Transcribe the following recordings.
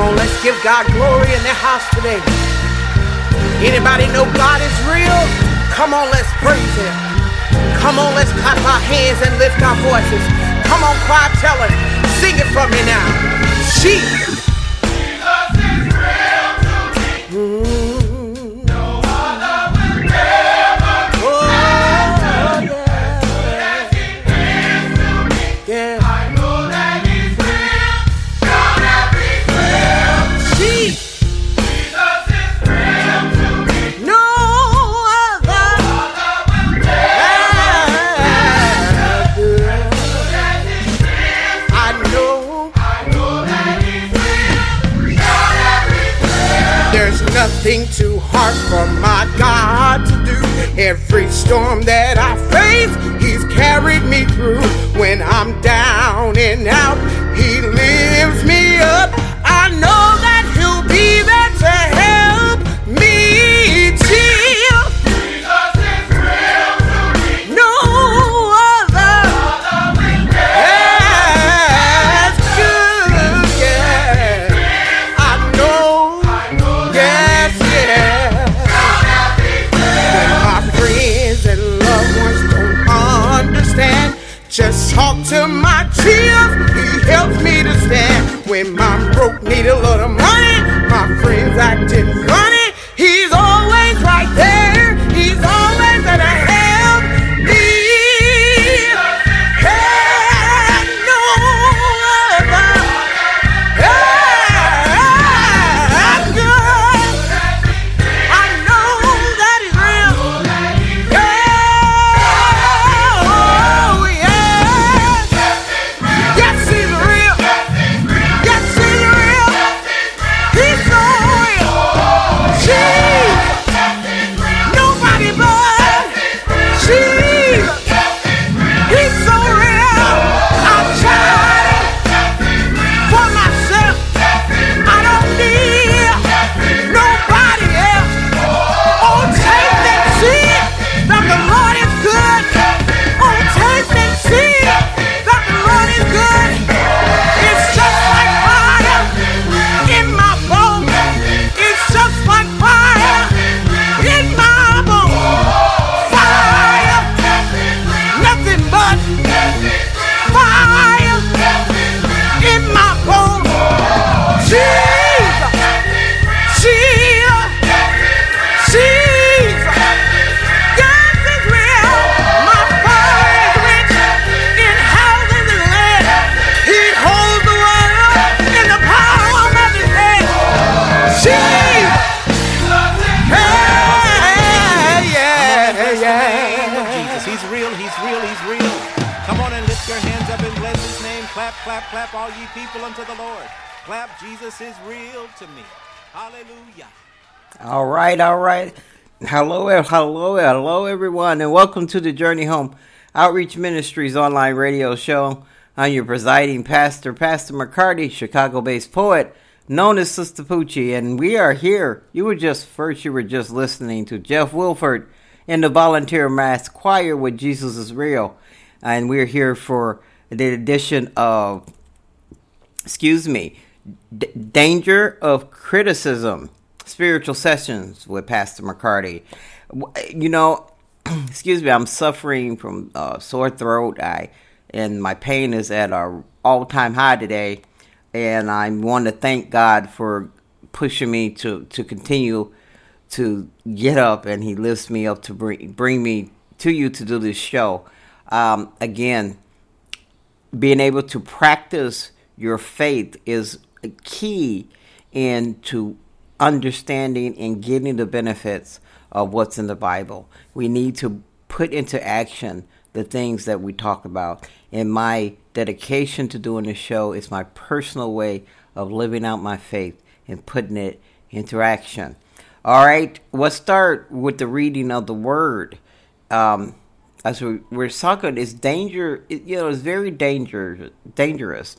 on, let's give God glory in the house today. Anybody know God is real? Come on, let's praise Him. Come on, let's clap our hands and lift our voices. Come on, choir, tell Him. Sing it for me now. Jesus. Jesus is real to me. No other will ever be. Oh, yeah. He is to me. Yeah. I know that He's real. Shout every real. Jesus. Nothing too hard for my God to do. Every storm that I face, He's carried me through. When I'm down and out, He lifts me up. I know that He'll be there to help me chill. Jesus is real to me. No other will that's good, yeah. I know. Yes, yeah. When my friends and loved ones don't understand, just talk to my tears. He helps me to stand. When I'm broke, need a little money, my friends acting funny, He's always right there. He's always there to help me. Hey, no other. That's good. I know that He's real. Oh, yeah. Yes, He's real. Yes, He's real. He's so real. Jesus. Nobody but Jesus. He's so real. I've tried it for myself. I don't need nobody else. Oh, taste and see that the Lord is good. Oh, taste and see that the Lord is good. It's just like fire in my bones. It's just like fire in my bones. Fire, nothing but fire in my bones. Jesus, Jesus, Jesus. God is real. My Father is rich in houses and land. He holds the world in the palm of His hand. Jesus. Hey, yeah. Jesus, He's real, He's real, He's real. Come on and lift your hands up and bless His name. Clap, clap, clap, all ye people unto the Lord. Clap, Jesus is real to me. Hallelujah. All right. Hello, everyone, and welcome to the Journey Home Outreach Ministries online radio show. I'm your presiding pastor, Pastor McCarty, Chicago-based poet, known as Sister Poochie, and we are here. You were just listening to Jeff Wilford in the Volunteer Mass Choir with Jesus is Real, and we're here for the edition of, Danger of Criticism, Spiritual Sessions with Pastor McCarty. You know, I'm suffering from sore throat, and my pain is at an all-time high today, and I want to thank God for pushing me to continue to get up, and He lifts me up to bring me to you to do this show. Again, being able to practice your faith is a key into understanding and getting the benefits of what's in the Bible. We need to put into action the things that we talk about. And my dedication to doing this show is my personal way of living out my faith and putting it into action. All right, let's start with the reading of the Word. As we're talking, it's danger. It's very dangerous.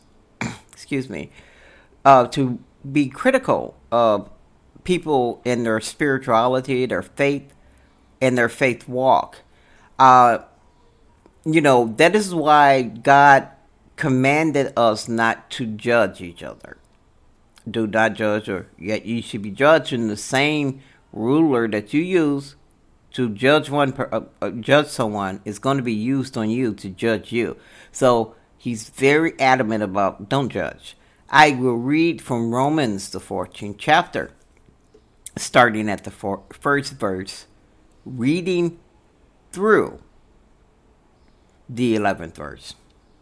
To be critical of people in their spirituality, their faith, and their faith walk. That is why God commanded us not to judge each other. do not judge, or yet you should be judging the same ruler that you use to judge judge someone is going to be used on you to judge you. So he's very adamant about don't judge. I will read from Romans, the 14th chapter, starting at the first verse, reading through the 11th verse.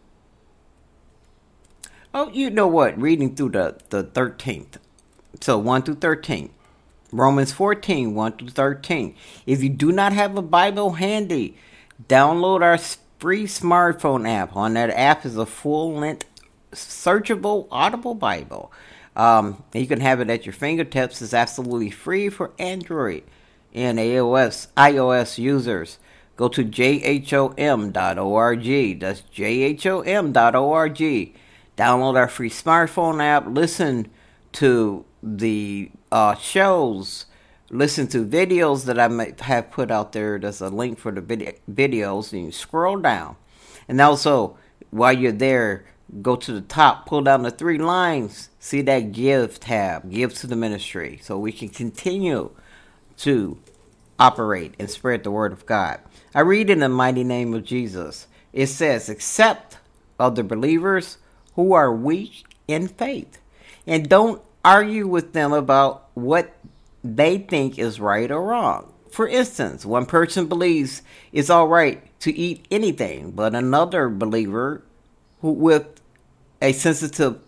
Oh, you know what? Reading through the 13th. So 1 through 13. Romans 14, 1 through 13. If you do not have a Bible handy, download our free smartphone app. On that app is a full-length, searchable, audible Bible. You can have it at your fingertips. It's absolutely free for Android and iOS users. Go to jhom.org. That's jhom.org. Download our free smartphone app. Listen to the shows. Listen to videos that I might have put out there. There's a link for the videos. And you scroll down. And also, while you're there, go to the top, pull down the 3 lines. See that Give tab. Give to the ministry. So we can continue to operate and spread the word of God. I read in the mighty name of Jesus. It says, accept other believers who are weak in faith, and don't argue with them about what they think is right or wrong. For instance, one person believes it's all right to eat anything, but another believer with a sensitive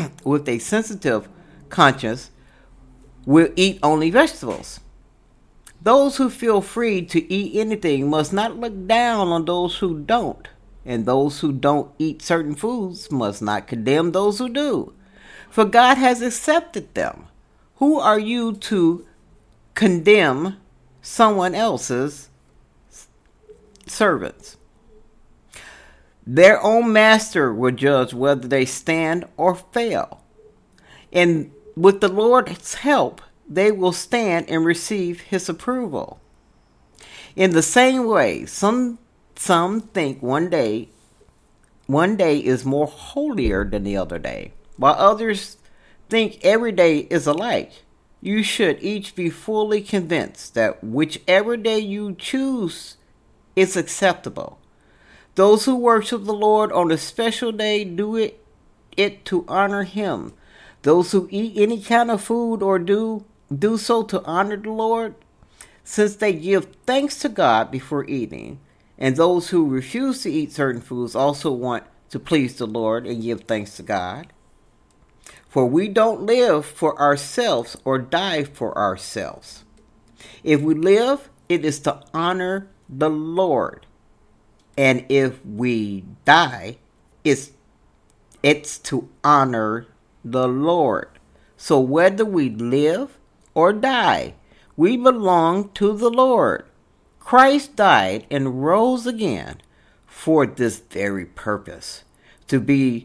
conscience will eat only vegetables. Those who feel free to eat anything must not look down on those who don't, and those who don't eat certain foods must not condemn those who do, for God has accepted them. Who are you to condemn someone else's servants? Their own master will judge whether they stand or fail, and with the Lord's help, they will stand and receive his approval. In the same way, some think one day is more holier than the other day, while others think every day is alike. You should each be fully convinced that whichever day you choose is acceptable. Those who worship the Lord on a special day do it to honor him. Those who eat any kind of food or do so to honor the Lord, since they give thanks to God before eating. And those who refuse to eat certain foods also want to please the Lord and give thanks to God. For we don't live for ourselves or die for ourselves. If we live, it is to honor the Lord. And if we die, it's to honor the Lord. So whether we live or die, we belong to the Lord. Christ died and rose again for this very purpose, to be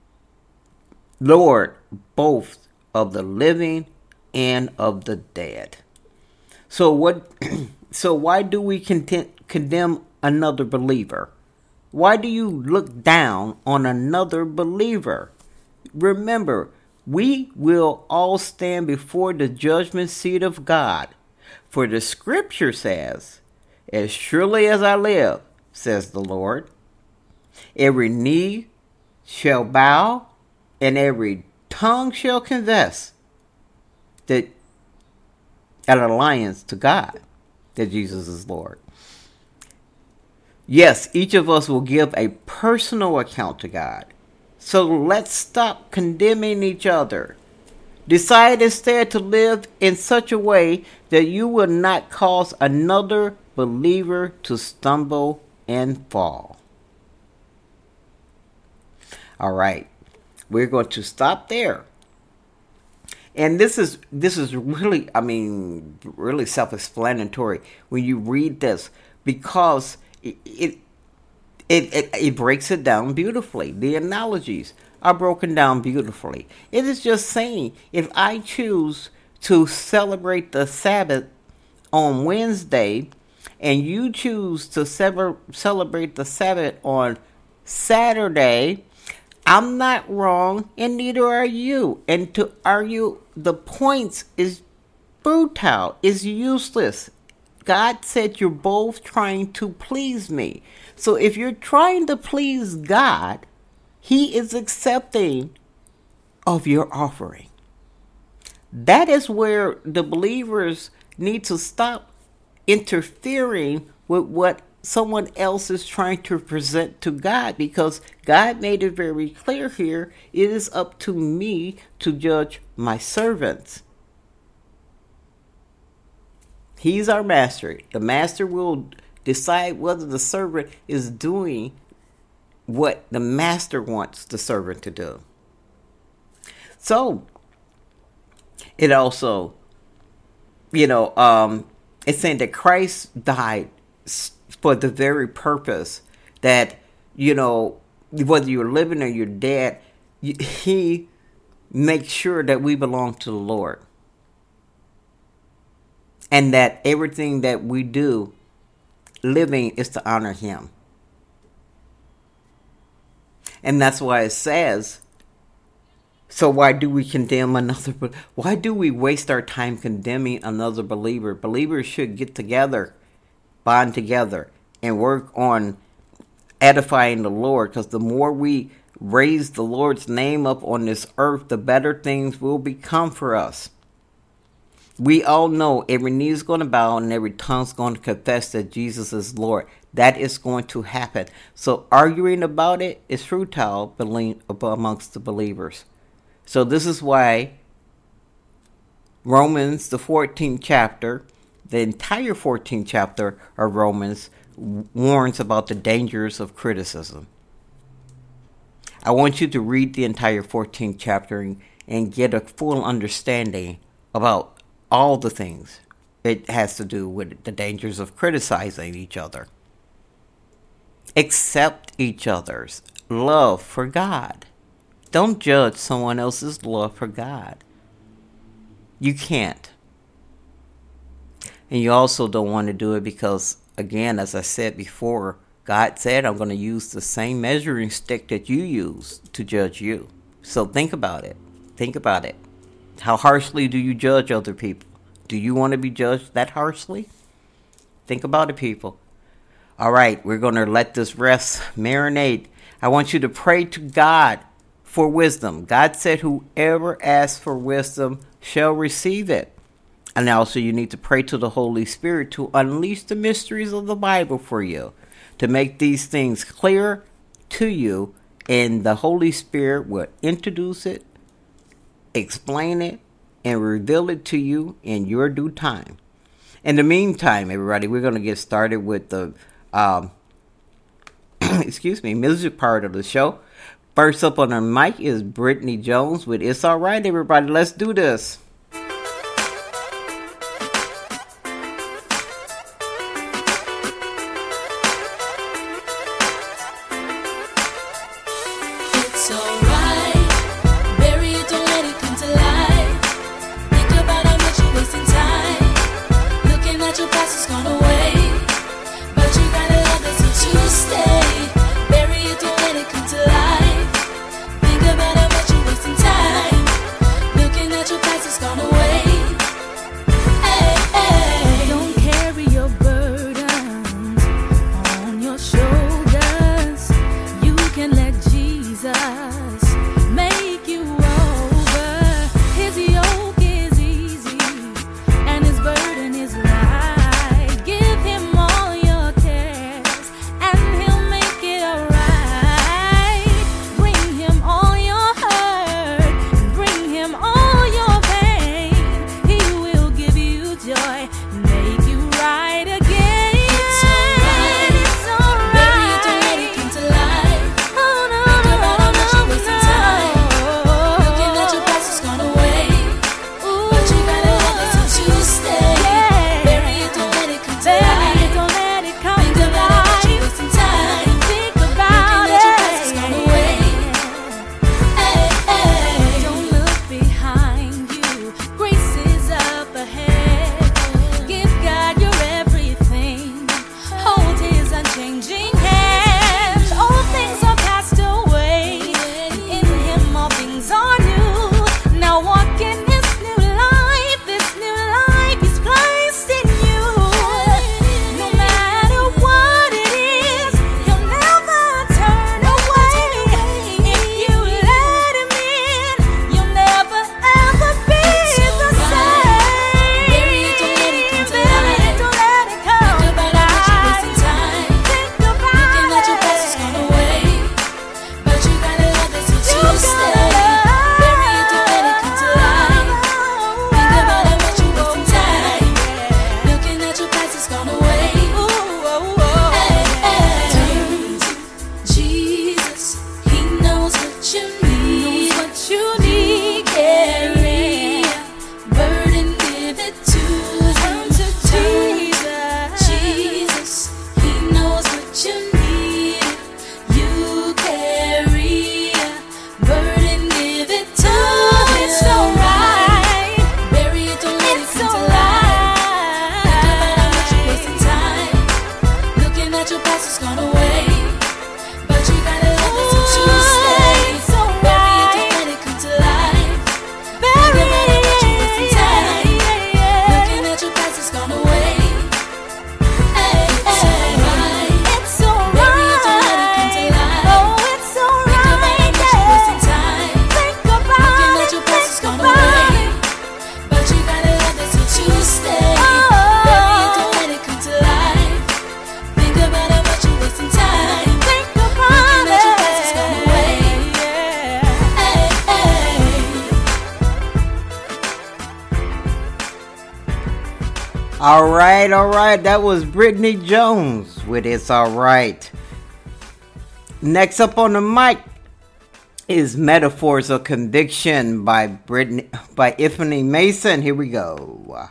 Lord both of the living and of the dead. So why do we condemn another believer? Why do you look down on another believer? Remember, we will all stand before the judgment seat of God. For the scripture says, as surely as I live, says the Lord, every knee shall bow and every tongue shall confess that an alliance to God, that Jesus is Lord. Yes, each of us will give a personal account to God. So let's stop condemning each other. Decide instead to live in such a way that you will not cause another believer to stumble and fall. All right, we're going to stop there. And this is really, really self-explanatory when you read this, because it breaks it down beautifully. The analogies are broken down beautifully. It is just saying, if I choose to celebrate the Sabbath on Wednesday, and you choose to celebrate the Sabbath on Saturday, I'm not wrong, and neither are you. And to argue the points is futile, is useless. God said you're both trying to please me. So if you're trying to please God, He is accepting of your offering. That is where the believers need to stop interfering with what someone else is trying to present to God, because God made it very clear here, it is up to me to judge my servants. He's our master. The master will decide whether the servant is doing what the master wants the servant to do. So, it also, it's saying that Christ died for the very purpose that, whether you're living or you're dead, He makes sure that we belong to the Lord. And that everything that we do, living, is to honor Him. And that's why it says, so why do we condemn another? Why do we waste our time condemning another believer? Believers should get together, bond together, and work on edifying the Lord. Because the more we raise the Lord's name up on this earth, the better things will become for us. We all know every knee is going to bow and every tongue is going to confess that Jesus is Lord. That is going to happen. So arguing about it is futile amongst the believers. So this is why Romans, the 14th chapter, the entire 14th chapter of Romans warns about the dangers of criticism. I want you to read the entire 14th chapter and get a full understanding about all the things it has to do with the dangers of criticizing each other. Accept each other's love for God. Don't judge someone else's love for God. You can't. And you also don't want to do it because, again, as I said before, God said, I'm going to use the same measuring stick that you use to judge you. So think about it. Think about it. How harshly do you judge other people? Do you want to be judged that harshly? Think about it, people. All right, we're going to let this rest, marinate. I want you to pray to God for wisdom. God said, whoever asks for wisdom shall receive it. And also you need to pray to the Holy Spirit to unleash the mysteries of the Bible for you, to make these things clear to you, and the Holy Spirit will introduce it, explain it, and reveal it to you in your due time. In the meantime, everybody, we're going to get started with the music part of the show. First up on the mic is Brittany Jones with It's Alright, everybody. Let's do this. It's alright, bury it, don't let it come to light. Think about how much you're wasting time, looking at your past has gone away, but you gotta love it till you stay. Bury it, don't let it come to light. Think about how much you're wasting time, looking at your past has gone away. All right. That was Brittany Jones with It's All Right. Next up on the mic is Metaphors of Conviction by Ifany Mason. Here we go.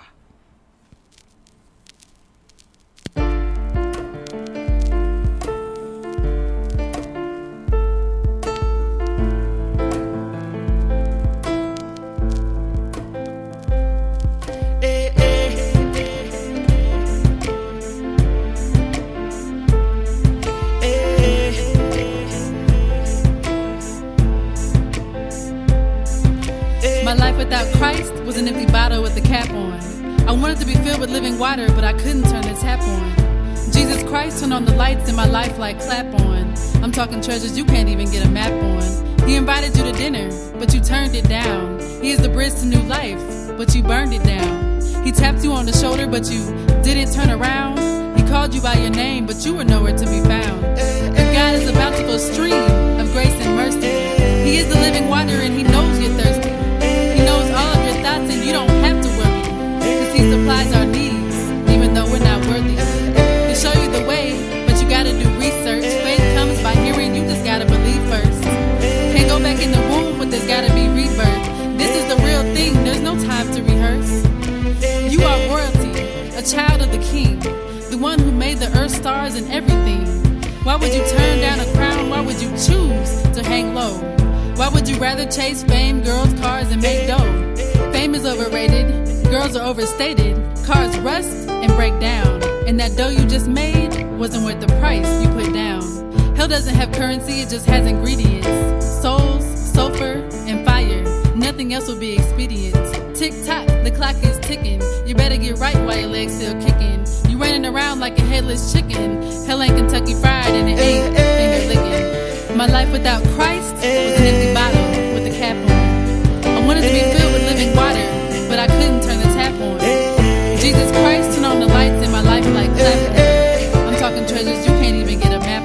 My life without Christ was an empty bottle with the cap on. I wanted to be filled with living water, but I couldn't turn the tap on. Jesus Christ turned on the lights in my life like clap on. I'm talking treasures you can't even get a map on. He invited you to dinner, but you turned it down. He is the bridge to new life, but you burned it down. He tapped you on the shoulder, but you didn't turn around. He called you by your name, but you were nowhere to be found. If God is about to flow a stream of grace and mercy, He is the living water and He knows you're thirsty. He knows all of your thoughts and you don't have to worry, cause He supplies our needs, even though we're not worthy. He'll show you the way, but you gotta do research. Faith comes by hearing, you just gotta believe first. Can't go back in the womb, but there's gotta be rebirth. This is the real thing, there's no time to rehearse. You are royalty, a child of the King, the one who made the earth, stars, and everything. Why would you turn down a crown? Why would you choose to hang low? Why would you rather chase fame, girls, cars, and make dough? Fame is overrated, girls are overstated, cars rust and break down, and that dough you just made wasn't worth the price you put down. Hell doesn't have currency, it just has ingredients: souls, sulfur, and fire. Nothing else will be expedient. Tick tock, the clock is ticking. You better get right while your legs still kicking. You running around like a headless chicken. Hell ain't Kentucky Fried and it ain't finger licking. My life without Christ was an empty bottle with a cap on. I wanted to be filled with living water, but I couldn't turn the tap on. Jesus Christ turned on the lights in my life like clapping. I'm talking treasures you can't even get a map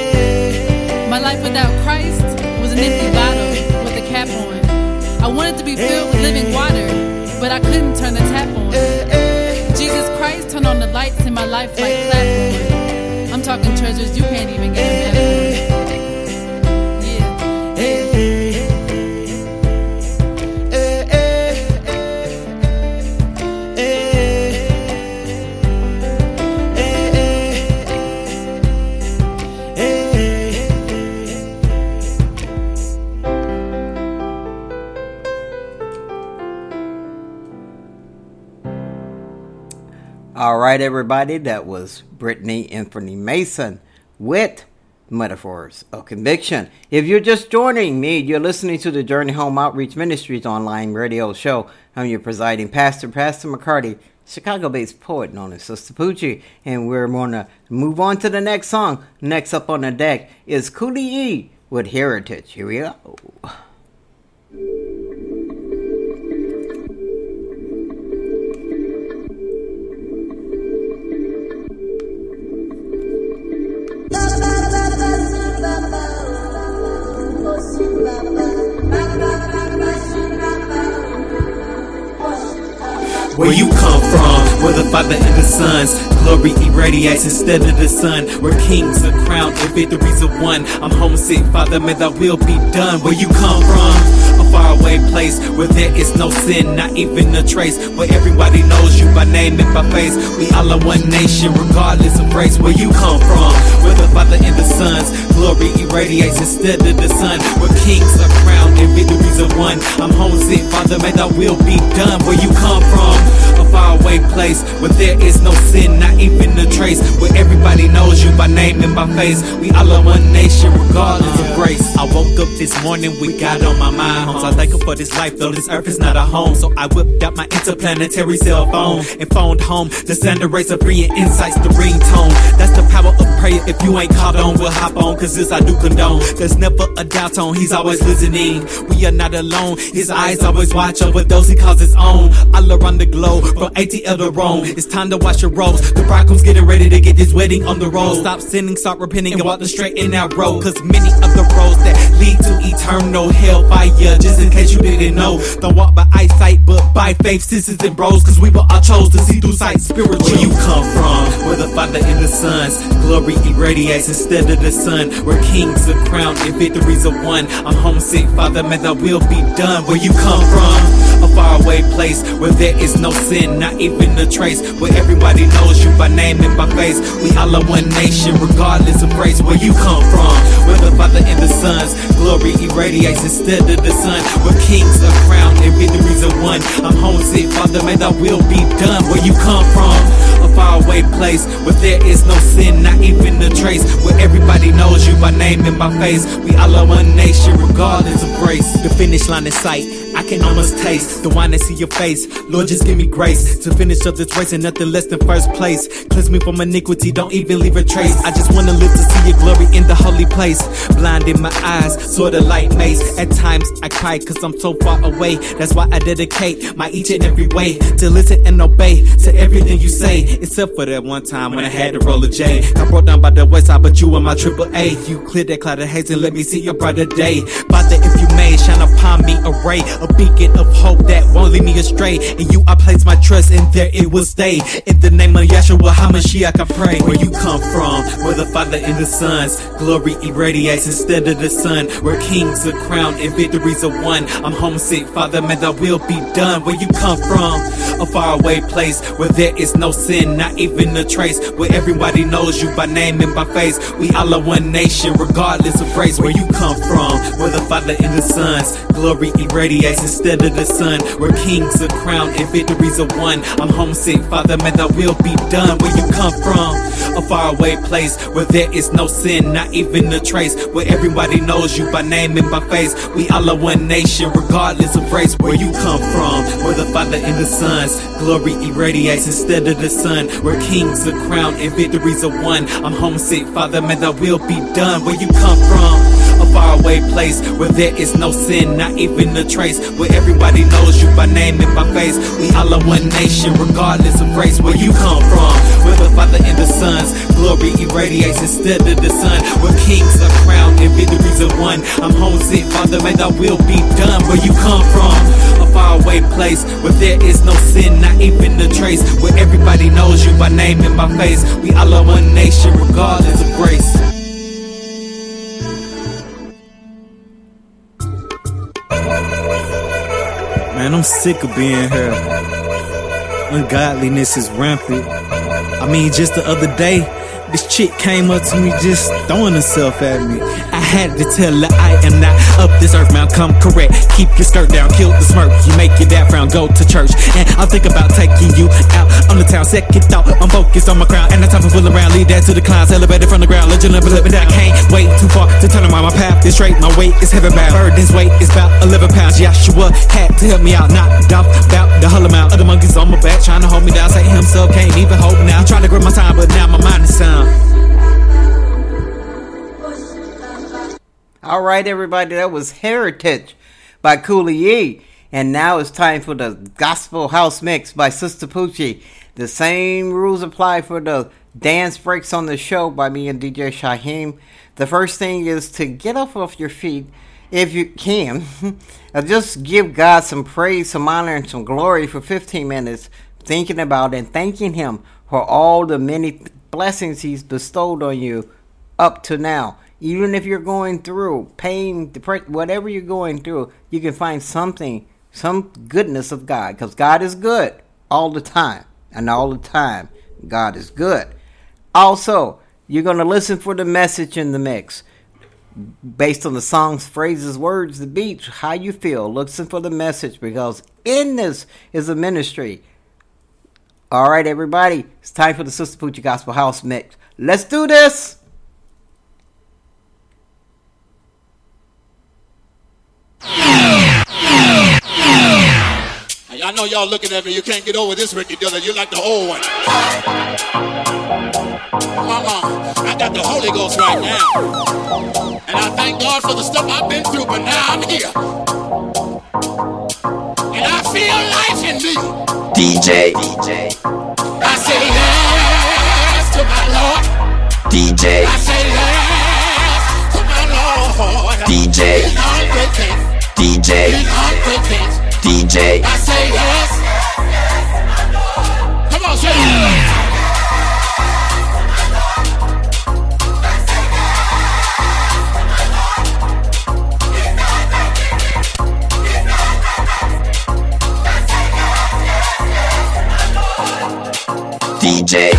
on. My life without Christ was an empty bottle with a cap on. I wanted to be filled with living water, but I couldn't turn the tap on. Jesus Christ turned on the lights in my life like clap on. I'm talking treasures you can't even get a map on. All right, everybody, that was Brittany Ifany Mason with Metaphors of Conviction. If you're just joining me, you're listening to the Journey Home Outreach Ministries online radio show. I'm your presiding pastor, Pastor McCarty, Chicago-based poet known as Sister Poochie, and we're going to move on to the next song. Next up on the deck is Cooley E with Heritage. Here we go. Where you come from, where the Father and the Son's glory irradiates instead of the sun. Where kings are crowned and victories are won. I'm homesick, Father, may thy will be done. Where you come from, a faraway place where there is no sin, not even a trace. Where everybody knows you by name and by face. We all are one nation, regardless of race. Where you come from, where the Father and the Son's glory irradiates instead of the sun. Where kings are crowned and victories are won. I'm homesick, Father, may thy will be done. Where you come from, a faraway place where there is no sin, not even a trace. Where everybody knows you by name and by face. We all are one nation, regardless of race. I woke up this morning with God on my mind. Homes, I thank Him for this life, though this earth is not a home. So I whipped out my interplanetary cell phone and phoned home to send a race of free and insights, the ringtone. That's the power of prayer. If you ain't caught on, we'll hop on. cause this I do condone. There's never a doubt on, he's always listening. We are not alone, his eyes always watch over those he calls his own. All around the globe, from ATL to Rome, it's time to wash your robes. The bridegroom's getting ready to get this wedding on the road. Stop sinning, start repenting, and walk the straight and narrow. Cause many of the roads that lead to eternal hellfire, just in case you didn't know, don't walk by eyesight, but by faith, sisters and bros. Cause we were all chose to see through sight spiritual. Where you come from, where the Father and the Son's glory irradiates instead of the sun. Where kings are crowned and victories are won. I'm homesick, Father, may thy will be done. Where you come from, a faraway place where there is no sin, not even a trace. Where everybody knows you by name and by face. We all are one nation, regardless of race. Where you come from, where the Father and the Son's glory irradiates instead of the sun. Where kings are crowned and victories are won. I'm homesick, Father, may thy will be done. Where you come from, a faraway place where there is no sin, not even a trace. Where everybody knows you by name and by face. We all are one nation, regardless of race. The finish line in sight, I can almost taste the wine and see your face. Lord, just give me grace to finish up this race and nothing less than first place. Cleanse me from iniquity, don't even leave a trace. I just wanna live to see your glory in the holy place. Blind in my eyes, sorta like mace. At times I cry cause I'm so far away. That's why I dedicate my each and every way to listen and obey to everything you say. Except for that one time when I had to roll a J. I brought down by the west side, but you were my AAA. You cleared that cloud of haze and let me see your brighter day. Father, if you may, shine upon me a ray, a beacon of hope that won't lead me astray. In you I place my trust and there it will stay. In the name of Yeshua HaMashiach I pray. Where you come from, where the Father and the Son's glory irradiates instead of the sun. Where kings are crowned and victories are won. I'm homesick, Father, may thy will be done. Where you come from, a faraway place where there is no sin, not even a trace. Where everybody knows you by name and by face. We all are one nation, regardless of race. Where you come from, where the Father and the Son's glory irradiates instead of the sun. Where kings are crowned and victories are won. I'm homesick, Father, may thy will be done. Where you come from, a faraway place where there is no sin, not even a trace. Where everybody knows you by name and by face. We all are one nation, regardless of race. Where you come from, where the Father and the Son's glory irradiates instead of the sun. Where kings are crowned and victories are won. I'm homesick, Father, may thy will be done. Where you come from, a faraway place where there is no sin, not even a trace. Where everybody knows you by name and by face. We all are one nation, regardless of race. Where you come from, where the Father and the Son's glory irradiates instead of the sun. Where kings are crowned and victories are won. I'm homesick, Father, may thy will be done. Where you come from, a faraway place where there is no sin, not even a trace. Where everybody knows you by name and by face. We all are one nation, regardless of race. Man, I'm sick of being here. Ungodliness is rampant. I mean, just the other day, this chick came up to me just throwing herself at me. I had to tell her I am not up this earth, man, come correct. Keep your skirt down, kill the smirk. You make your dad frown, go to church. And I'll think about taking you out on the town. Second thought, I'm focused on my crown. And the time for fooling around, lead that to the clouds. Elevated from the ground, let you live me down. I can't wait too far to turn around. My path is straight, my weight is heavy bound. Burden's weight is about 11 pounds. Yahshua had to help me out, knocked off about the whole amount. Other monkeys on my back, trying to hold me down. Satan himself can't even hold me now. Trying to grab my time, but now my mind is sound. All right, everybody, that was Heritage by Cooley. And now it's time for the Gospel House Mix by Sister Poochie. The same rules apply for the dance breaks on the show by me and DJ Shaheem. The first thing is to get off your feet if you can. Just give God some praise, some honor, and some glory for 15 minutes, thinking about and thanking Him for all the many blessings He's bestowed on you up to now. Even if you're going through pain, depression, whatever you're going through, you can find something, some goodness of God. Because God is good all the time. And all the time, God is good. Also, you're going to listen for the message in the mix. Based on the songs, phrases, words, the beats, how you feel. Listen for the message. Because in this is a ministry. All right, everybody. It's time for the Sister Poochie Gospel House Mix. Let's do this. How I know y'all looking at me. You can't get over this Ricky Dillon. You like the old one. I got the Holy Ghost right now. And I thank God for the stuff I've been through, but now I'm here. And I feel life in me. DJ. I say yes to my Lord. DJ. I say yes to my Lord. DJ. He's on great things. DJ. He's on great things. DJ. I say yes. Come on, say yes. DJ.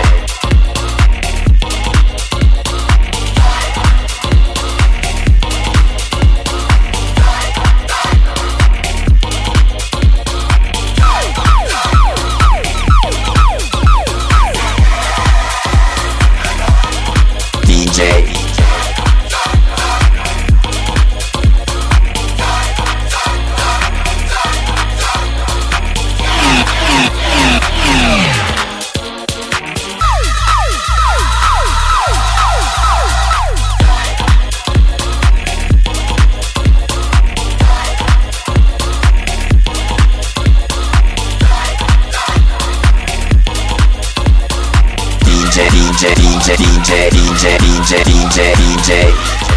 DJ.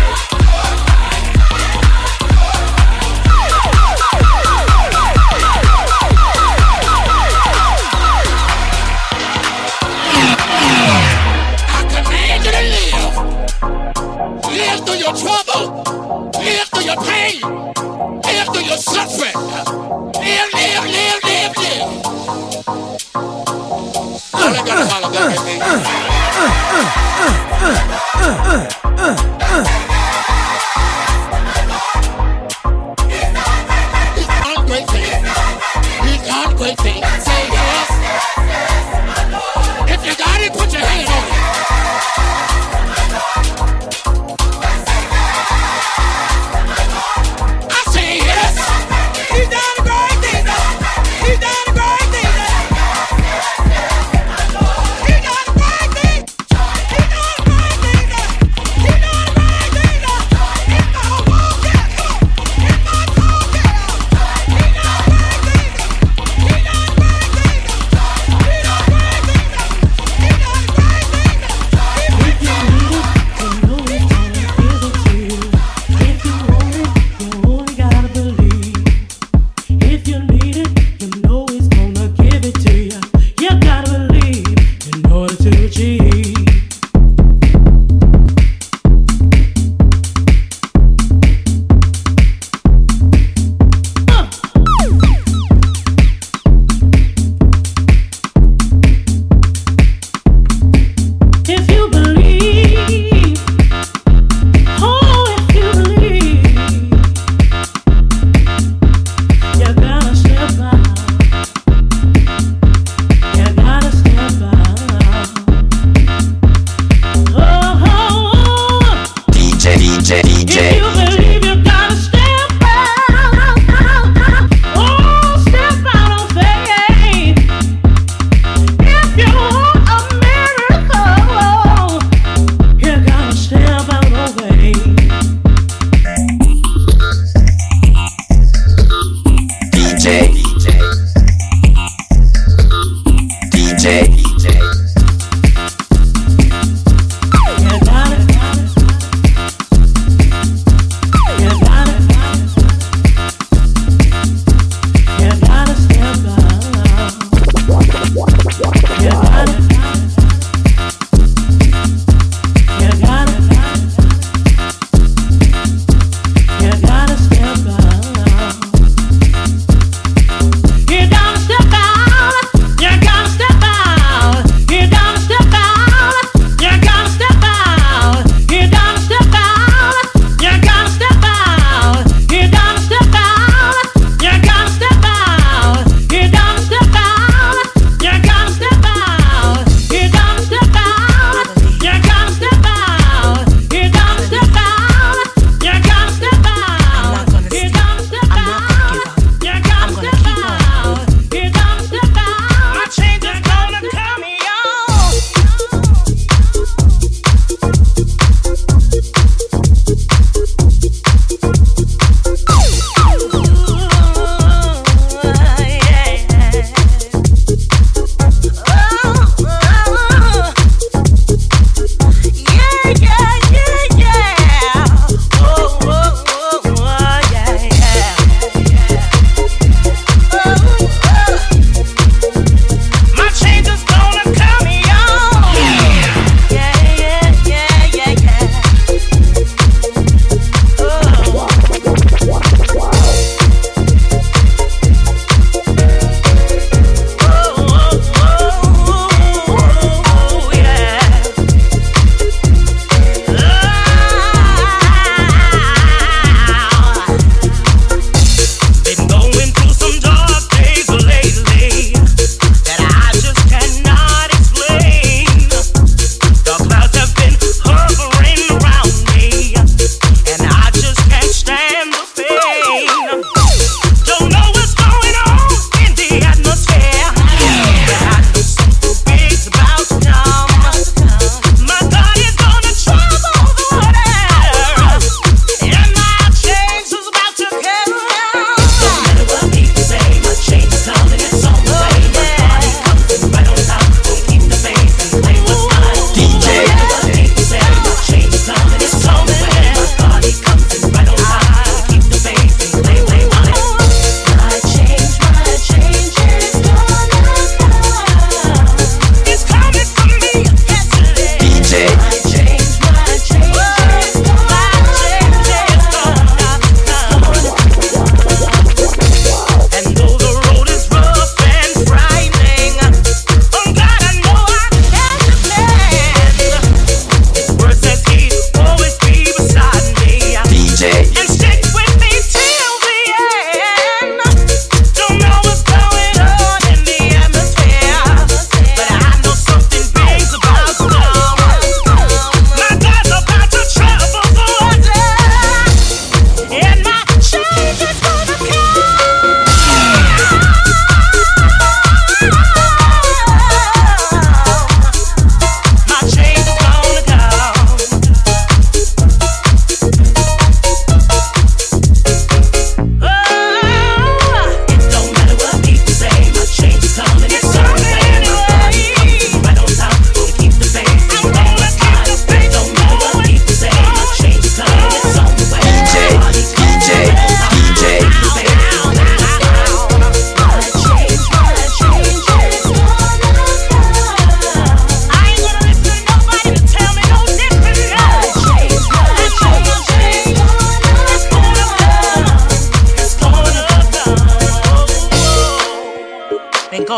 I command you to live. Live through your trouble. Live through your pain. Live through your suffering. Live. All I gotta holler back at me. He's on great things. He's on great things. Say yes. If you got it, put your hand on it. I say yes. He's done a great thing. He's done a great thing. He's done a great thing. He's done a great thing.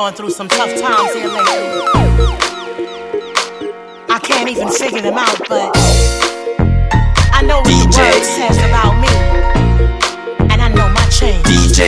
going through some tough times here lately. I can't even figure them out, but I know what the word says about me, and I know my change. DJ.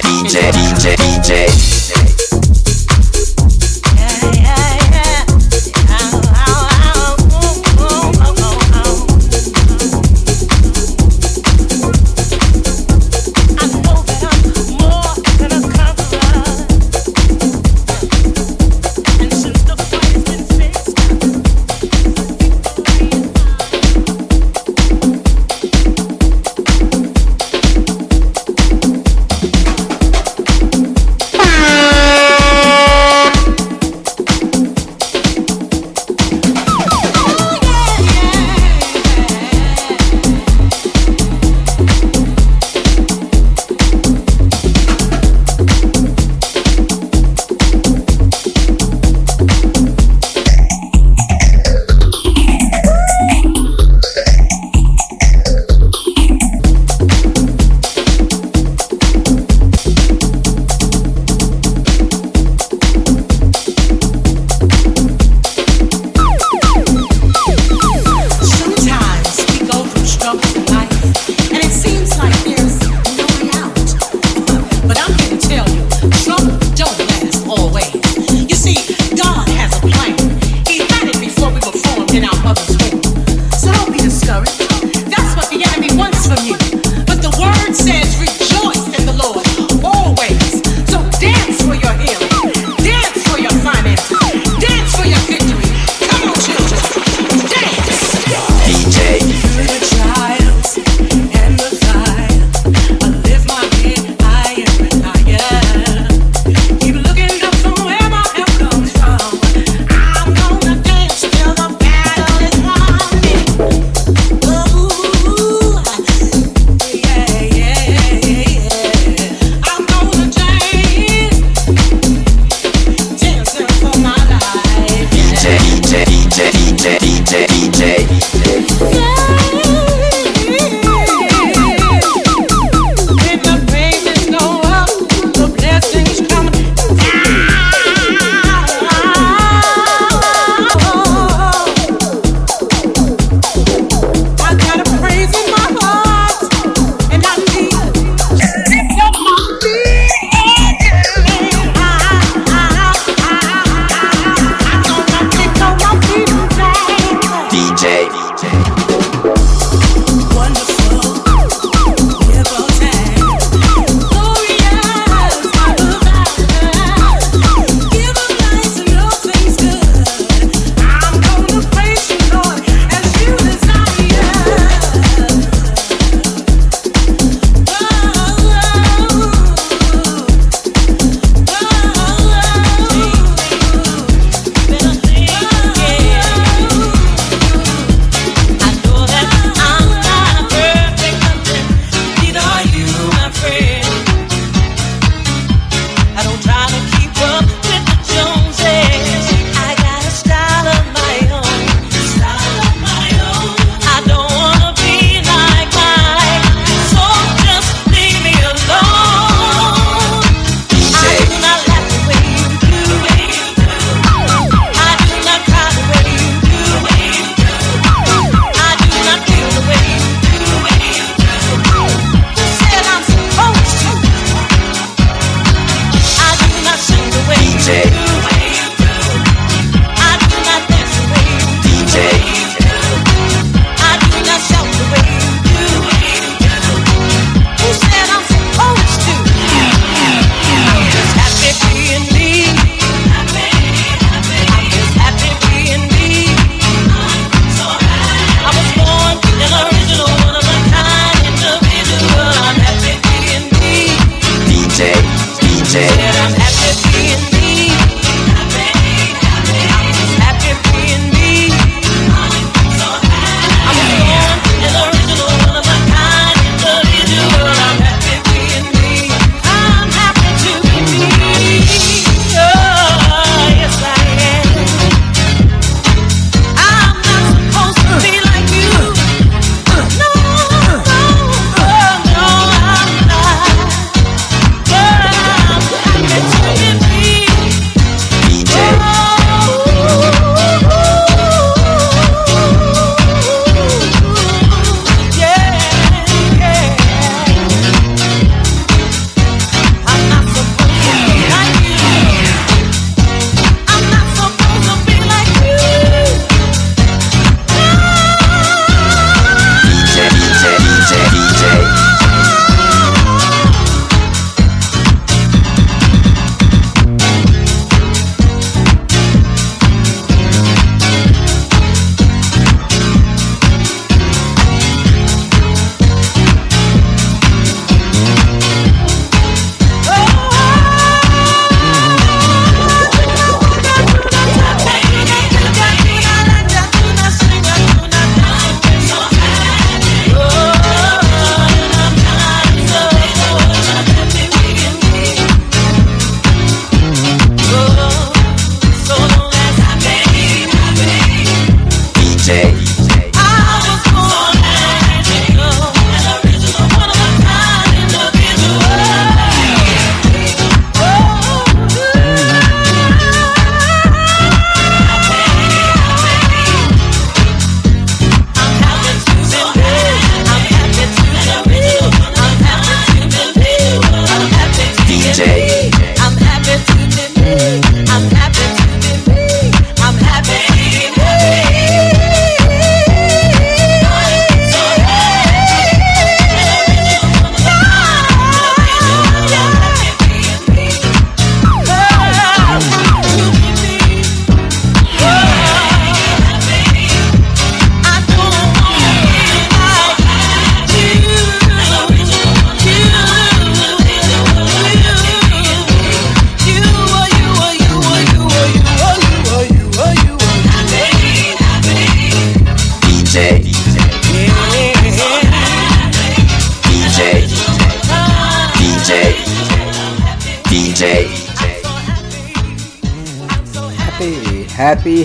Happy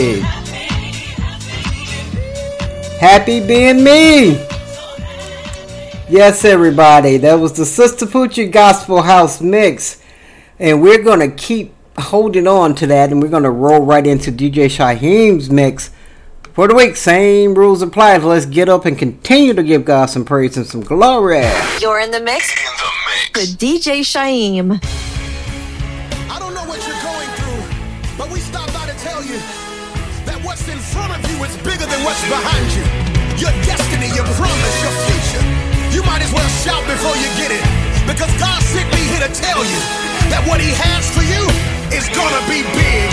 being me. Yes, everybody. That was the Sister Poochie Gospel House mix. And we're going to keep holding on to that. And we're going to roll right into DJ Shyheim's mix for the week. Same rules apply. Let's get up and continue to give God some praise and some glory. You're in the mix with DJ Shyheim. I don't know what you're going through, but we stopped by to tell you that what's in front of you is bigger than what's behind you. Your destiny, your promise, your future. You might as well shout before you get it, because God sent me here to tell you that what He has for you is gonna be big.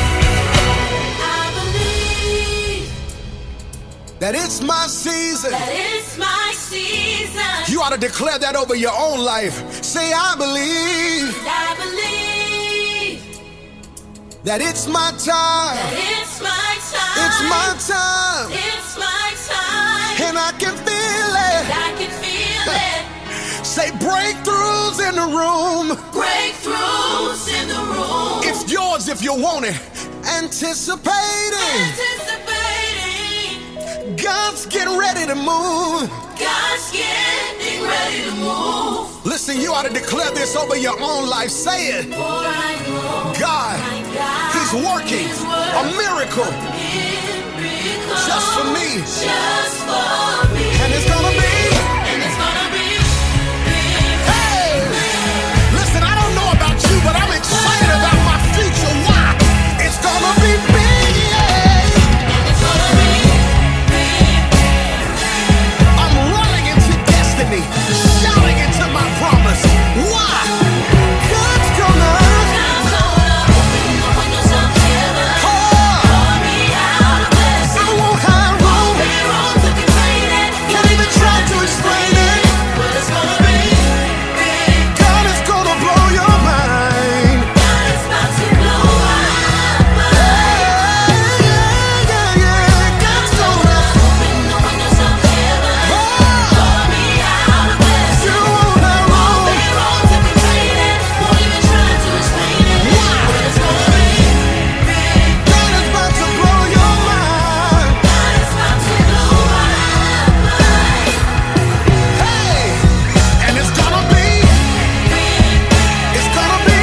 I believe That it's my season. that it's my season. You ought to declare that over your own life. Say, I believe I believe that it's my time. that it's my time. It's my time. It's my time. And I can feel it. I can feel it. Say breakthroughs in the room. Breakthroughs in the room. It's yours if you want it. Anticipating. Anticipating. God's getting ready to move. God's getting ready to move. Listen, you ought to declare this over your own life. Say it. For I know God, my God He's working is a miracle miracle just for me. Just for me. And it's gonna be. And it's gonna be big. Hey! Listen, I don't know about you, but I'm excited about my future. Why? It's gonna be big, yeah! And it's gonna be big. I'm running into destiny, shouting into my promise. Why? God's gonna open the windows of heaven. Pour me out a blessing. I won't have room. Be wrong to complain it. Can't even try to explain it. But it's gonna be big. God is gonna blow your mind. God is about to blow our mind. Yeah. God's gonna. Open the windows of heaven. Pour me out a blessing. You won't have room. Be wrong to complain it. Won't even try to explain it. But it's gonna be big. God is about to blow your mind. God is about to blow our mind. Hey! And it's gonna be. It's gonna be.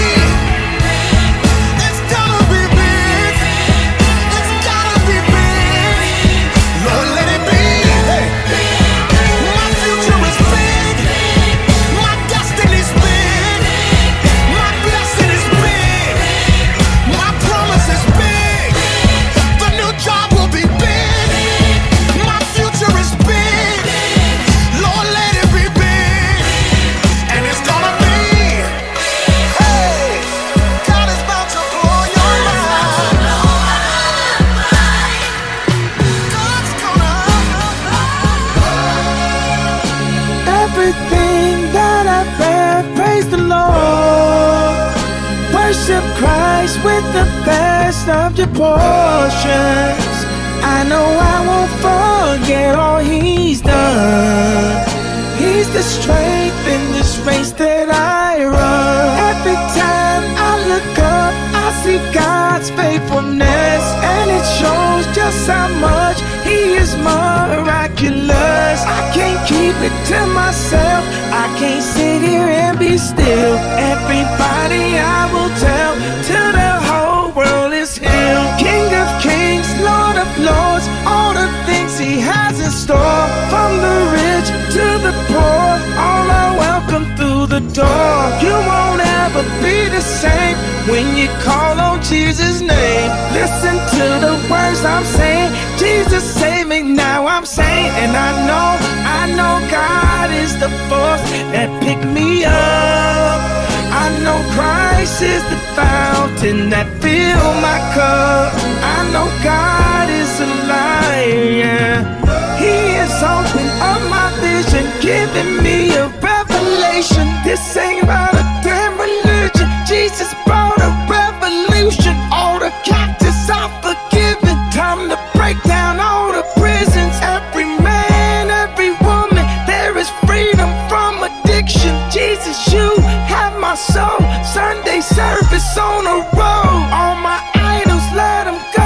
It's gonna be big. It's gotta be big. Lord, let it be. Hey. My future is big. My destiny's big. My blessing is big. My promise is big. The new job will be big. My future is big. Lord, let it be big. And it's gonna be. Hey, God is about to blow your mind. God's gonna. Everything that I bear, praise the Lord. Worship Christ with the best of your portions. I know I won't forget all He's done. He's the strength in this race that I run. Every time I look up, I see God's faithfulness, and it shows just how much He is miraculous. I can't keep it to myself. I can't sit here and be still. Everybody I will tell till the whole world is healed. King of kings, Lord of lords, all the things He has in store. From the rich to the poor, all are welcome through the door. You won't ever be the same when you call on Jesus' name. Listen to the words I'm saying. Jesus save me, now I'm saying. And I know God is the force that picked me up. I know Christ is the fountain that filled my cup. I know God is a liar. He is opened up my vision, giving me a revelation. This ain't about a damn religion. Jesus brought a revolution. All the captives are forgiven. Time to break down all the prisons. Every man, every woman, there is freedom from addiction. Jesus, you have my soul. Sunday service on the road. All my idols, let them go.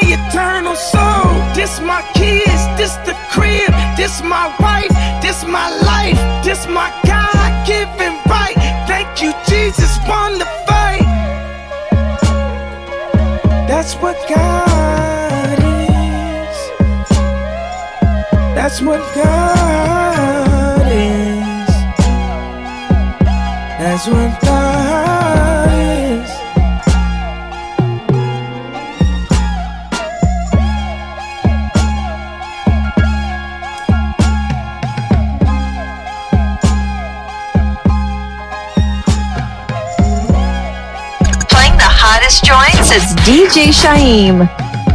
eternal soul. This my kids, this the crib, this my wife, this my life, this my God-given right. Thank you, Jesus, won the fight. That's what God is. That's what God is. That's what God is. Playing the hottest joints, it's DJ Shaim.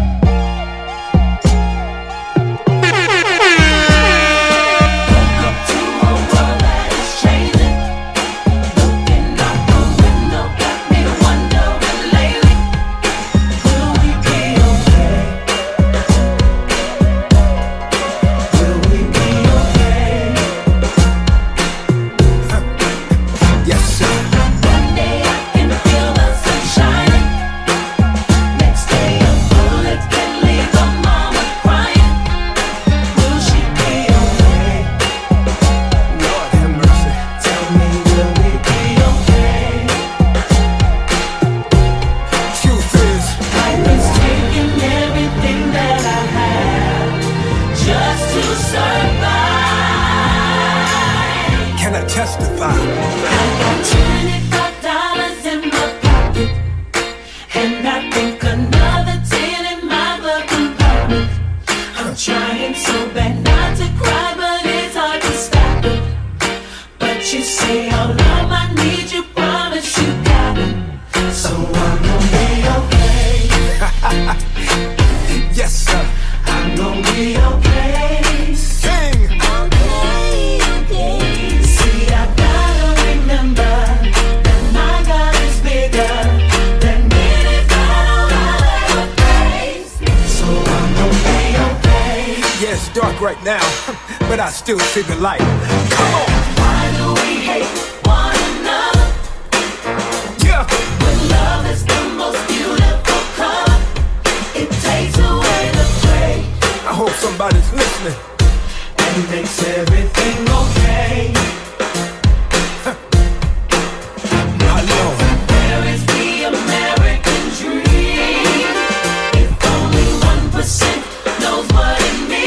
Right now, but I still see the light. Come on. Why do we hate one another? Yeah. When love is the most beautiful color, it takes away the gray. I hope somebody's listening. And makes everything okay. My Lord. Where is the American dream? If only 1% knows what it means.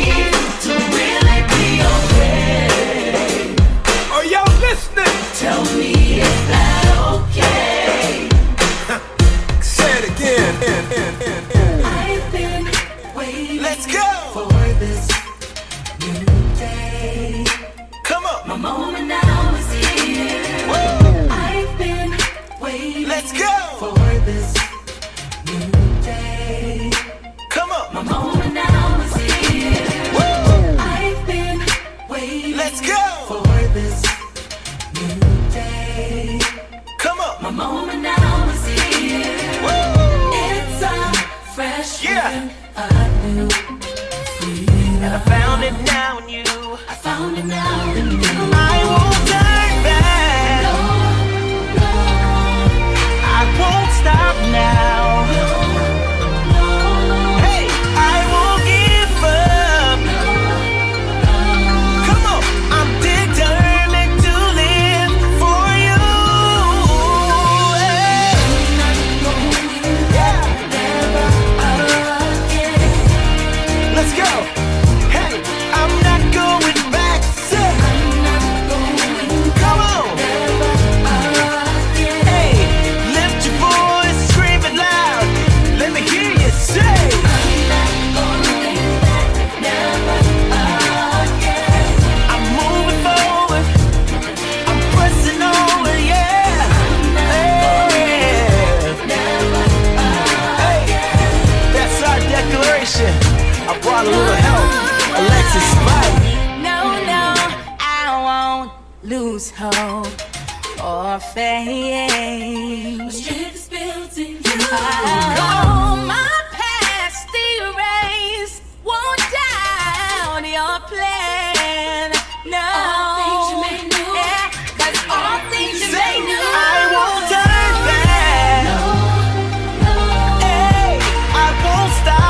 Tell me, is that okay? Say it again. I've been waiting. Let's go for this new day. Come on, my moment now is here. Woo. I've been waiting. Let's go for this new day. Come on, my moment now is here. Woo. I've been waiting. Let's go for this. Come on, my moment now is here. Woo. It's a fresh wind, a new freedom. And I found it now in you. I found it now in you. I won't turn back. No, no. I won't stop now. No, no. Hey, I won't give up. No, no. Come on, I'm determined to live for you. Let's go. Hey, I'm not going back. Come on. Hey, lift your voice, scream it loud. Let me hear you say. I'm not going back, never again. I'm moving forward. I'm pressing on, yeah. Never again. That's our declaration. I brought a little help. Alexis Spike. No, no, I won't lose hope or faith. My strength is built in you. Oh, my past erased. Won't doubt your plan. No. All things you made new. Yeah, 'cause all things you made new. I won't turn back. No, no. Hey, I won't stop.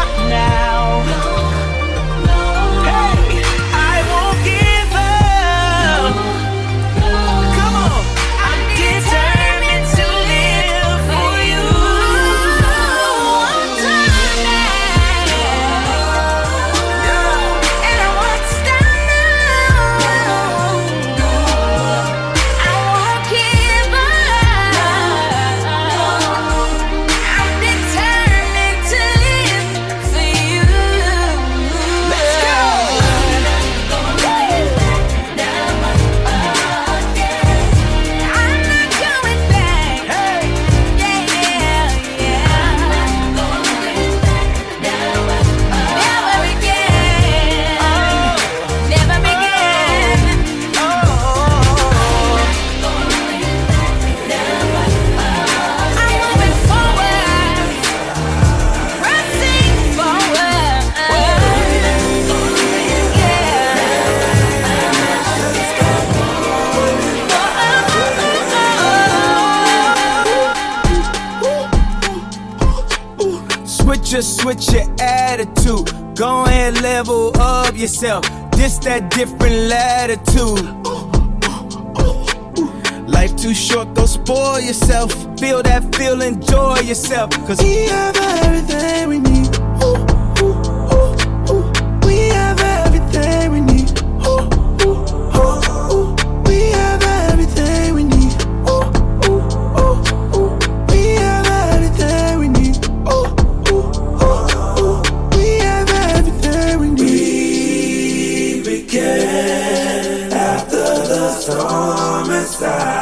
just switch your attitude. Go ahead, level up yourself. This that different latitude. Life too short, don't spoil yourself. Feel that feel, enjoy yourself. Cause we have everything we need. We have everything we need. We have everything we need. We have everything we need. We have everything we need. We began after the storm inside.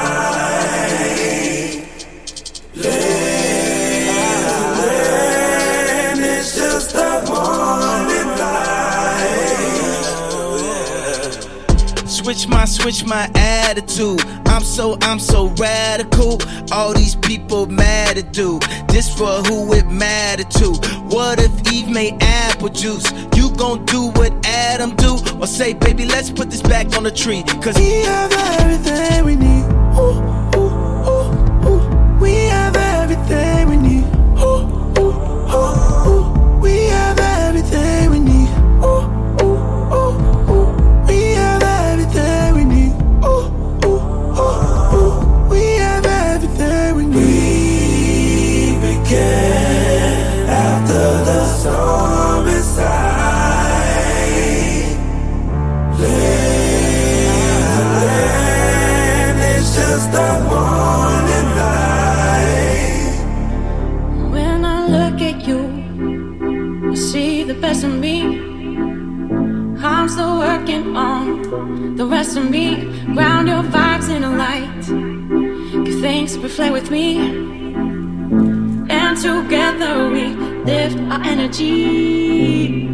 Switch my attitude. I'm so radical. All these people mad at do. This for who it mattered to. What if Eve made apple juice? You gon' do what Adam do? Or say, baby, let's put this back on the tree. Cause we have everything we need. We have everything we need. We have everything we need. We have everything we need. We have everything we need. We began after the storm inside. Land is just a morning light. When I look at you, I see the best of me. I'm still working on the rest of me. Ground your vibes in the light. Give things to play with me. And together we lift our energy.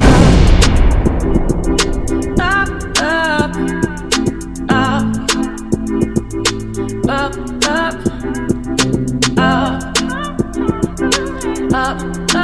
Up, up, up, up, up, up, up,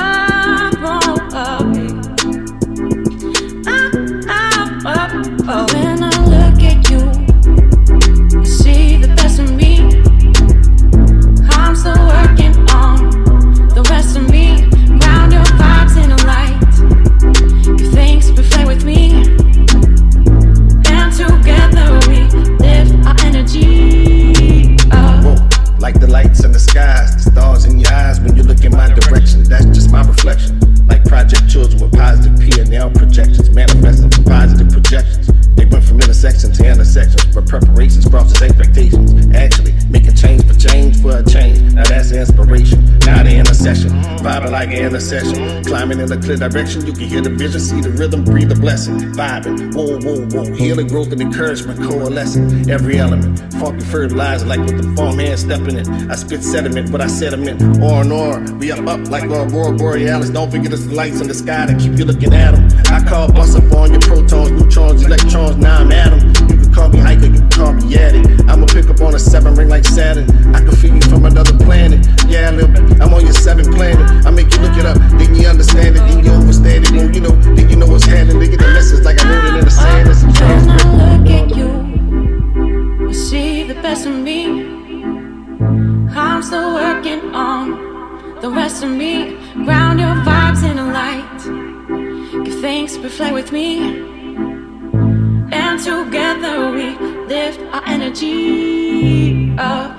oh, when I look at you, I see the best of me. I'm still working on the rest of me. Ground your vibes in the light. Give things to play with me. And together we lift our energy up. Whoa, like the lights in the skies, the stars in your eyes when you look in my direction. That's just my reflection. Like project children with positive P&L projections, manifesting for positive projections. They went from intersection to intersections, but preparations crosses expectations. Actually, make a change for a change. Now that's the inspiration. Now the intersection, vibing like an intersection. Climbing in a clear direction, you can hear the vision, see the rhythm, breathe the blessing. Vibing, whoa, whoa, whoa. Healing, growth, and encouragement coalescing. Every element, funky fertilizer like with the farmhand stepping in. I spit sediment, but I sediment. Or, we up like Aurora Borealis. Don't forget it's the lights in the sky that keep you looking at them. I call bust up on your protons, neutrons, electrons, now I'm at them. You can call me hiker, you can call me Yeti. I'ma pick up on a 7 ring like Saturn. I can feel you from another planet. Yeah, I'm on your 7th planet. I make you look it up, then you understand it, then you overstand it. Then you know what's happening. They get the message like I wrote it in the sand. When I look at you, I see the best of me. I'm still working on the rest of me. Ground your vibes in the light. Give thanks to play with me. And together we lift our energy up.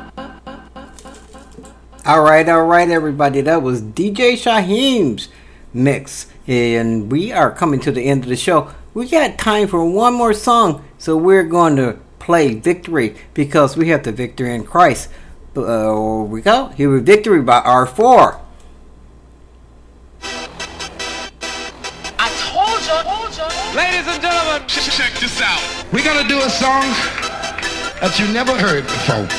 All right, everybody. That was DJ Shaheem's mix. And we are coming to the end of the show. We got time for one more song. So we're going to play Victory because we have the victory in Christ. Here we go. Here is Victory by R4. I told you. Ladies and gentlemen, check this out. We're going to do a song that you never heard before.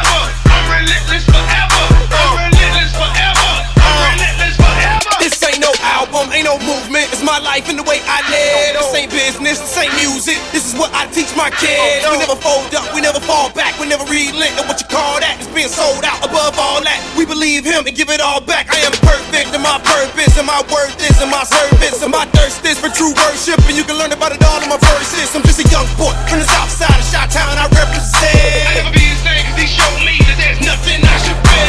This ain't no teach my kids. We never fold up, we never fall back, we never relent. And what you call that is being sold out. Above all that, we believe him and give it all back. I am perfect in my purpose, and my worth is in my service, and my thirst is for true worship. And you can learn about it all in my verses. I'm just a young boy from the south side of Chi-Town, I represent. I never be the same, cause he showed me that there's nothing I should be.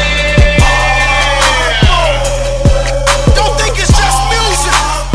Don't think it's just music.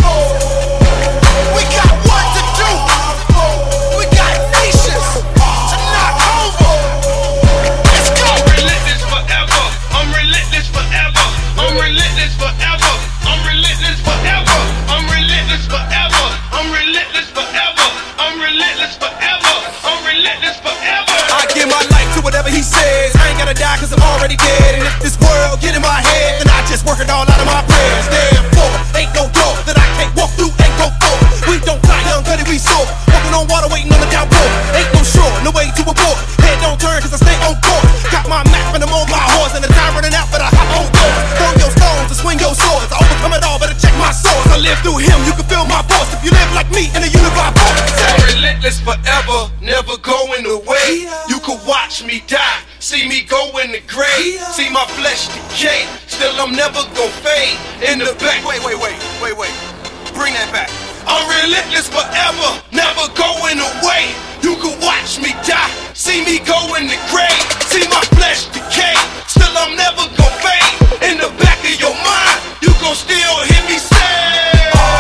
We got what to do. We got nations to knock over. Let's go. I'm relentless forever. I'm relentless forever. I'm relentless forever. I'm relentless forever. I'm relentless forever. I'm relentless forever. I'm relentless forever. I'm relentless forever. I give my life to whatever he says. I ain't gotta die cause I'm already dead. And if this world get in my head, then I just work it all out of my prayers. Therefore, ain't no door that I can't walk through and go for. We don't die young, cutty, we soar. Walking on water, waiting on the downpour. Ain't no shore, no way to abort. Head don't turn cause I stay on course. Got my map and I'm on my horse. And the time running out, but I hop on doors. Throw your stones and swing your swords. I overcome it all, better check my source. I live through him, you can feel my force. If you live like me in a unified force. I'm relentless forever, never going away. You could watch me die, see me go in the grave. See my flesh decay, still I'm never gon' fade. In the back, wait. Bring that back. I'm relentless forever, never going away. You could watch me die, see me go in the grave. See my flesh decay, still I'm never gon' fade. In the back of your mind, you gon' still hear me say.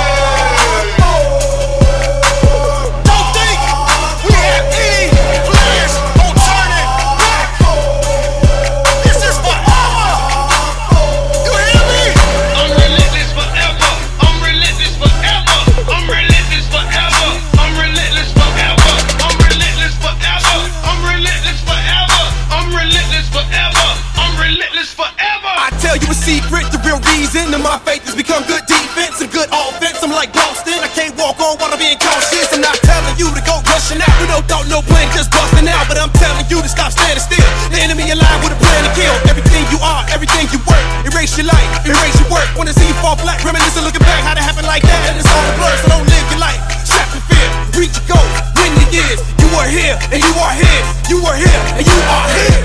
Don't think we have any plans on turning back. This is forever. You hear me? I'm relentless forever. I'm relentless forever. I'm relentless forever. I'm relentless forever. I'm relentless forever. I'm relentless forever. I'm relentless forever. I'm relentless forever. I tell you a secret, the real reason that my faith has become good defense and good offense. I'm like Boston, I can't walk on water being cautious. I'm not telling you to go rushing out with no thought, no plan, just busting out. But I'm telling you to stop standing still. The enemy alive with a plan to kill. Everything you are, everything you work. Erase your life, erase your work. Wanna see you fall flat, reminiscing, looking back, how'd it happen like that? And it's all a blur, so don't live your life strapped with fear. Reach your goals, win the years. You are here, and you are here. You are here, and you are here.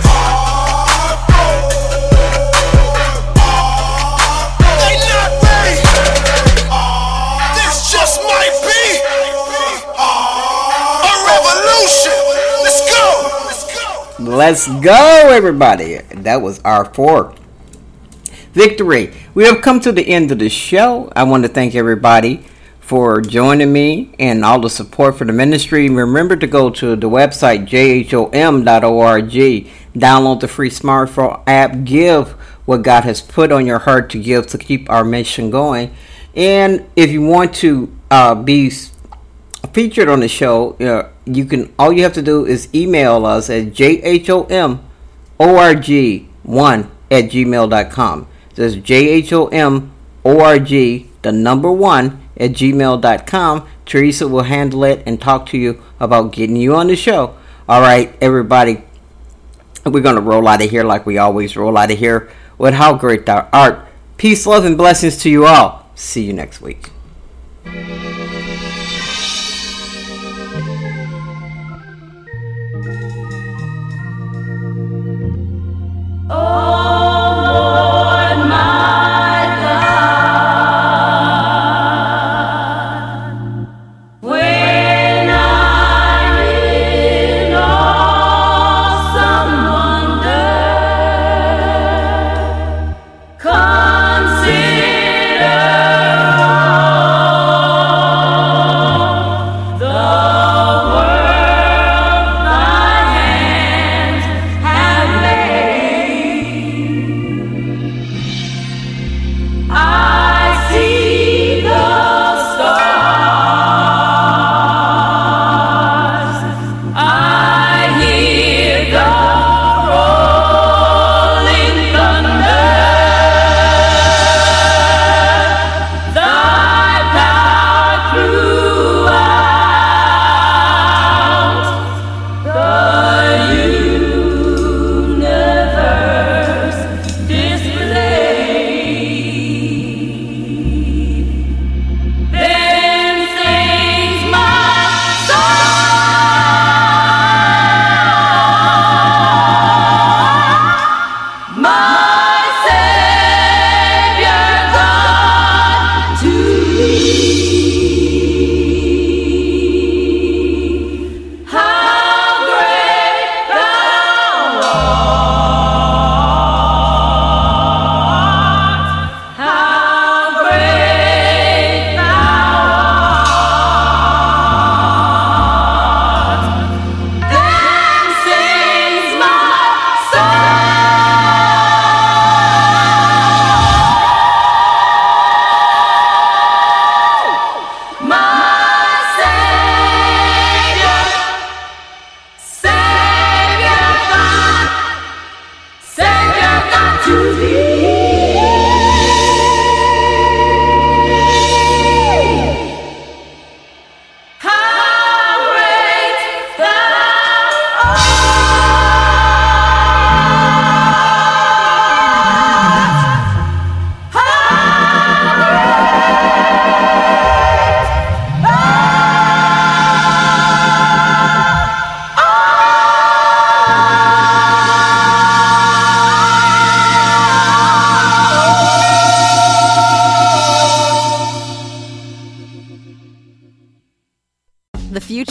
They not ready. This just might be a revolution. Let's go. Let's go, everybody. That was our fourth victory. We have come to the end of the show. I want to thank everybody for joining me and all the support for the ministry. Remember to go to the website jhom.org, download the free smartphone app, give what God has put on your heart to give to keep our mission going. And if you want to be featured on the show, you can. All you have to do is email us at jhomorg1@gmail.com. That's jhomorg, the number 1 at gmail.com. Teresa will handle it and talk to you about getting you on the show. All right, everybody, we're going to roll out of here like we always roll out of here with How Great Thou Art. Peace, love, and blessings to you all. See you next week. Consider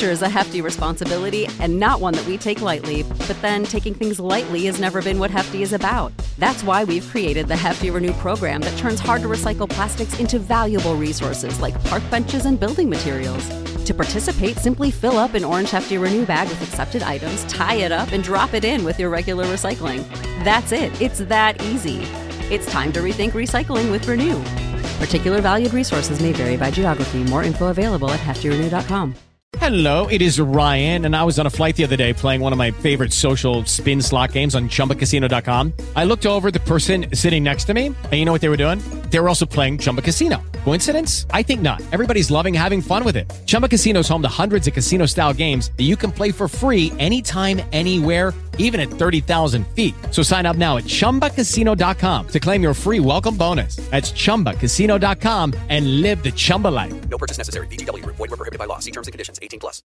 Sure is a hefty responsibility and not one that we take lightly, but then taking things lightly has never been what Hefty is about. That's why we've created the Hefty Renew program that turns hard-to-recycle plastics into valuable resources like park benches and building materials. To participate, simply fill up an orange Hefty Renew bag with accepted items, tie it up, and drop it in with your regular recycling. That's it. It's that easy. It's time to rethink recycling with Renew. Particular valued resources may vary by geography. More info available at heftyrenew.com. Hello, it is Ryan, and I was on a flight the other day playing one of my favorite social spin slot games on ChumbaCasino.com. I looked over at the person sitting next to me, and you know what they were doing? They were also playing Chumba Casino. Coincidence? I think not. Everybody's loving having fun with it. Chumba Casino is home to hundreds of casino-style games that you can play for free anytime, anywhere, even at 30,000 feet. So sign up now at ChumbaCasino.com to claim your free welcome bonus. That's ChumbaCasino.com and live the Chumba life. No purchase necessary. VGW. Void where prohibited by law. See terms and conditions. 18+.